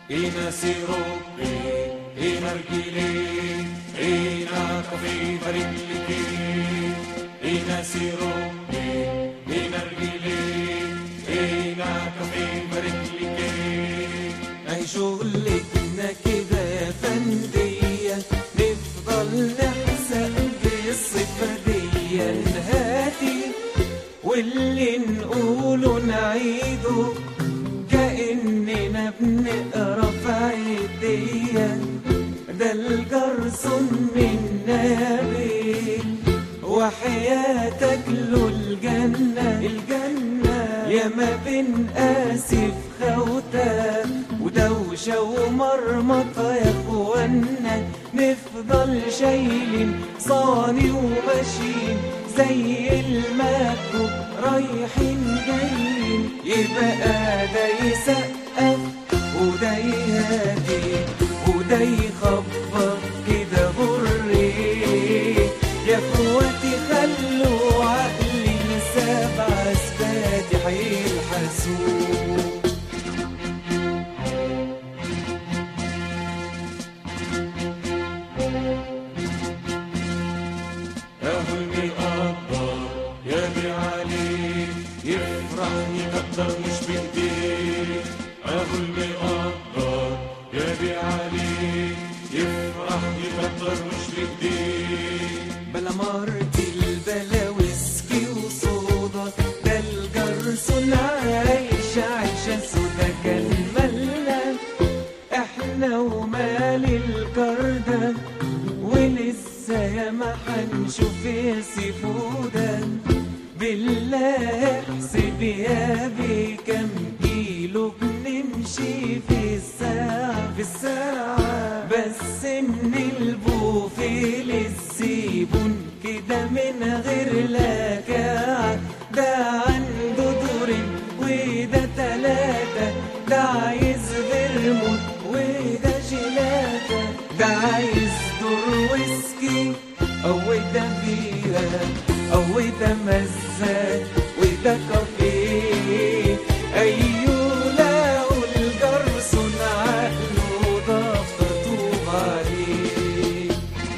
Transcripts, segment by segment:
Ina sirope, ina argile, ina kafe barillike. Ina sirope, ina argile, ina kafe barillike. اهي شغلتنا كده يا فندية، نفضل نحزق بالصفة دي نهاتي، واللي نقوله نعيده كأننا بنقرا في عيدية. ده الجرسون من نبي وحياتك له الجنة، يا ما بنقاسي في خوتة ودوشة ومرمطة يا اخوانا، نفضل شايلين صواني وماشيين زي المكوك رايحين جايين. يبقى ده يسقف وده يهدي وده يخبط كده بري، يا اخواتي خلوا عقلي لسبع اسباتي هيلحسوه. اهو المقدر يبي عليه يفرح يقدر مش بايديه. اهو المقدر يبي عليه يفرح يقدر مش بايديه. بلا مرتي البلا ويسكي وصودا، ده الجرسون عايش عيشة سودا كان مالنا احنا ومال الكردة، ولسه يا ما حنشوف يا سيفودا. بالله احسب يا بي كم كيلو بنمشي في الساعة، بس ان البوفيل الزيبون كده من غير لكاعة. ده عنده دورين وده تلاتة، ده عايز فيرموت وده جيلاتة، ده عايز دور ويسكي او ده بيرة او ده مزاج وده كافيه. ايوه لقوا الجرسون عقله دفتر طوب عليه.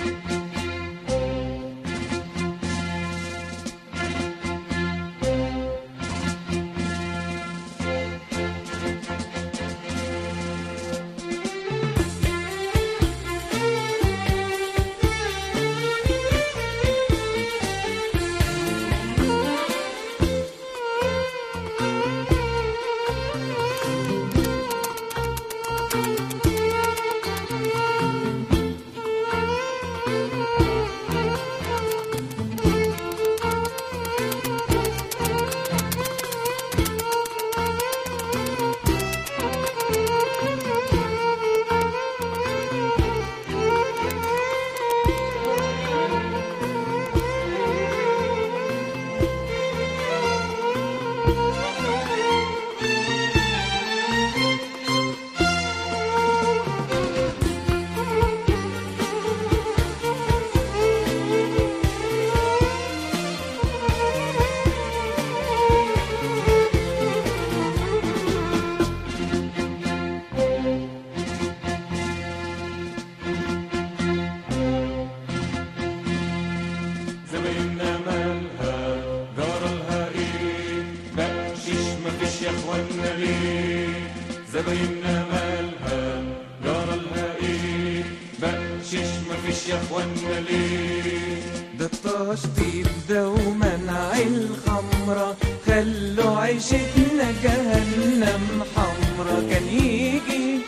زمايلنا مالها جرالها ايه؟ بقشيش مفيش يا اخوانا ليه؟ زمايلنا مالها جرالها ايه؟ بقشيش مفيش يا اخوانا ليه؟ ده التشطيب ده ومنع الخمرة خلوا عيشتنا جهنم حمرا. كان يجي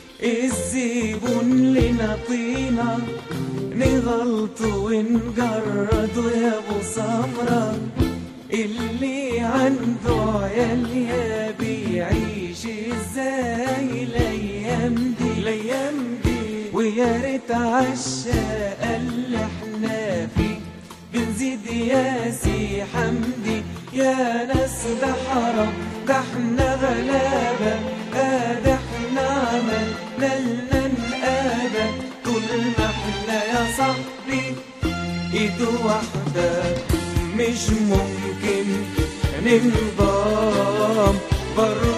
الزيبون لنا طينة نغلط ونجرد يا ابو سمرة، اللي عنده عيال يا بيعيش ازاي الايام دي. ويا ريت عالشقة اللي احنا فيه بنزيد يا سي حمدي. يا ناس ده حرام ده احنا غلابة، ده احنا عملنا لنا نقابة طول ما احنا يا صاحبي ايد واحدة مش ممكن ننضم بره